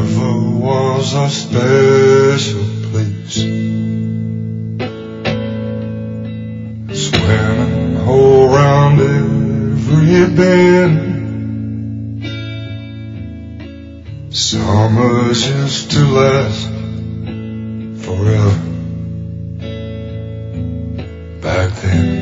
never was a special place. Swimming whole round every bend. Summers used to last forever back then.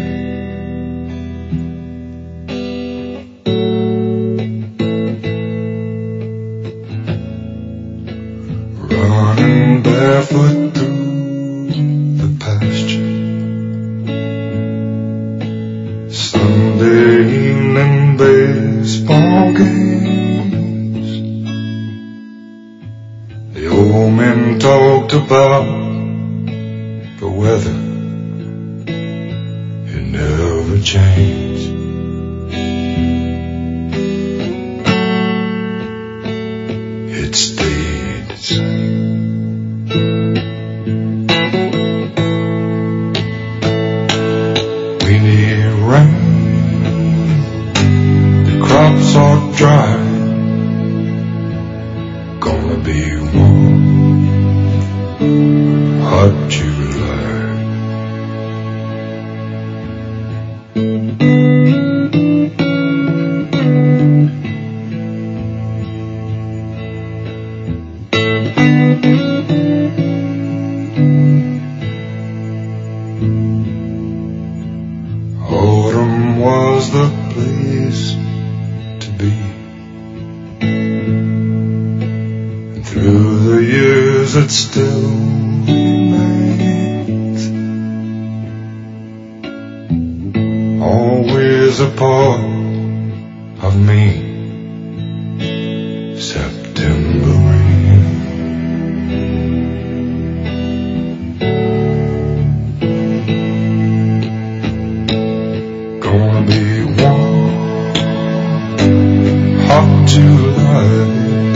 Running barefoot through the pasture. Sunday evening baseball games. The old men talked about the weather. It never changed. It stayed the same. We need rain. The crops are dry. Gonna be warm. Hot July. Autumn was the place to be. And through the years it still remains. Always a part of me. September rain. Gonna be warm, hot July,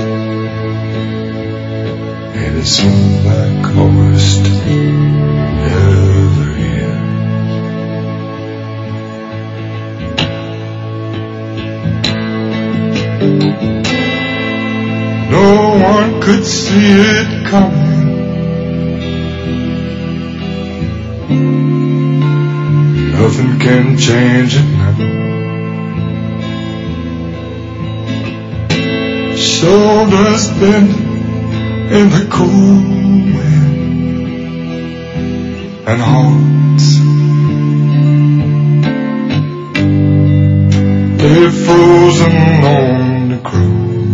and it seems like August never ends. No one could see it coming. Nothing can change it now. Shoulders bent in the cold wind, and hearts, they're frozen on the ground.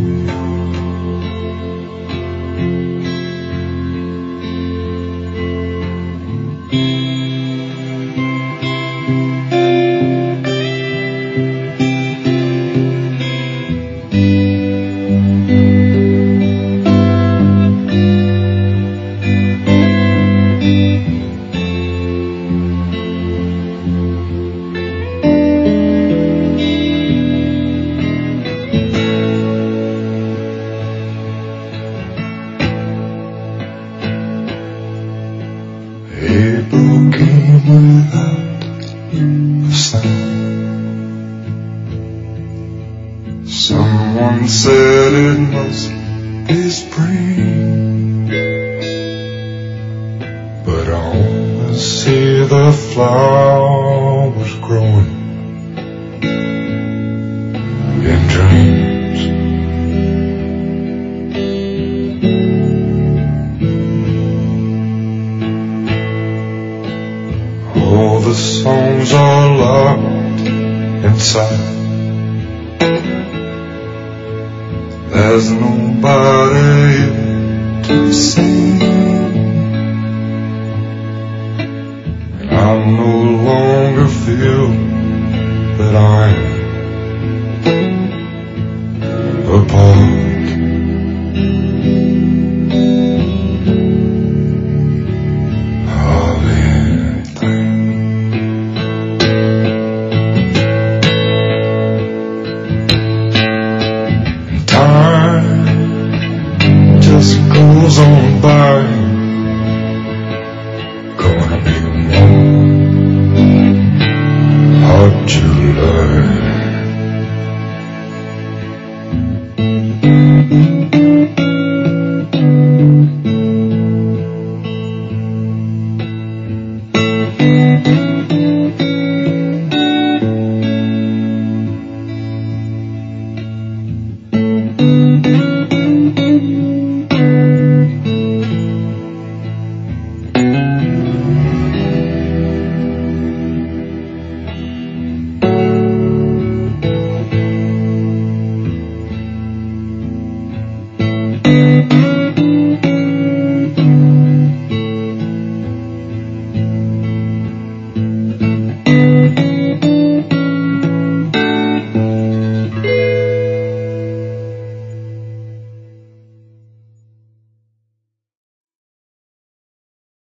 April came without a sound. Someone said it must be spring, but I only see the flowers growing in dreams. All the songs are locked inside. There's nobody to sing, and I no longer feel that I'm a part of anything. And time just goes on by. Gonna be warm, hot July.